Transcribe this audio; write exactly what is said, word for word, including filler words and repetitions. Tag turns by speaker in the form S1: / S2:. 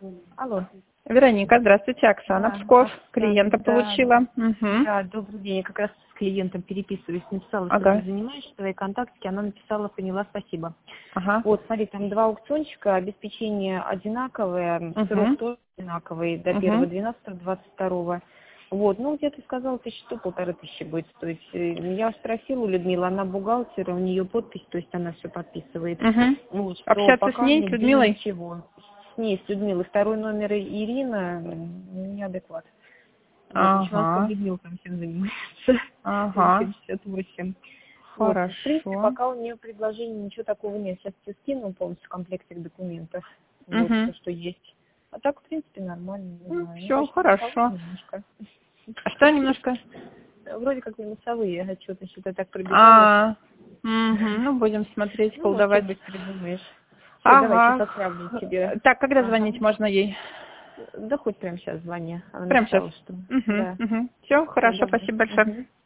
S1: Алло.
S2: Вероника, здравствуйте, Оксана
S1: Да,
S2: Псков,
S1: Оксана,
S2: клиента
S1: да,
S2: получила. Угу.
S1: да, добрый день. Я как раз с клиентом переписываюсь, написала, что ты
S2: Ага,
S1: занимаешься, твои контактики, она написала, поняла, спасибо.
S2: ага,
S1: Вот, смотри, там два аукциончика, обеспечение одинаковое, срок
S2: угу,
S1: тоже одинаковый, до первого
S2: угу,
S1: двенадцатого двадцать второго. Вот, ну, где-то сказала, тысяча сто, полторы тысячи будет стоить. Э, Я спросила у Людмилы, она бухгалтер, у нее подпись, то есть она все подписывает.
S2: угу.
S1: Вот, что
S2: Общаться с
S1: пока
S2: ней, с
S1: нигде
S2: Людмилой?
S1: ничего. С ней, с Людмилой. Второй номер Ирина, м, неадекват. Вот, в общем, она сказала,
S2: Ага,
S1: Людмила там всем занимается.
S2: ага,
S1: шестьдесят восемь. Вот, в принципе,
S2: хорошо.
S1: пока у нее предложений ничего такого нет. Сейчас тебе скину полностью комплектик документов. Вот,
S2: Угу.
S1: все, что есть. А так, в принципе, нормально, не знаю. Ну,
S2: Все,
S1: конечно, минусовые
S2: хорошо.
S1: немножко.
S2: А что немножко?
S1: Вроде как минусовые, а что-то что-то так пробежалось.
S2: А, угу. Ну, будем смотреть,
S1: Ну, может, что
S2: колдовать.
S1: быстро думаешь. Все, давай, сейчас
S2: Ага.
S1: отправлю тебе.
S2: Так, когда
S1: Ага.
S2: звонить можно ей?
S1: Да хоть прямо сейчас звони. Она
S2: Прямо сейчас.
S1: написала, что...
S2: Угу,
S1: Да.
S2: угу. Все,
S1: Все,
S2: хорошо,
S1: давай.
S2: спасибо большое.
S1: Мгм.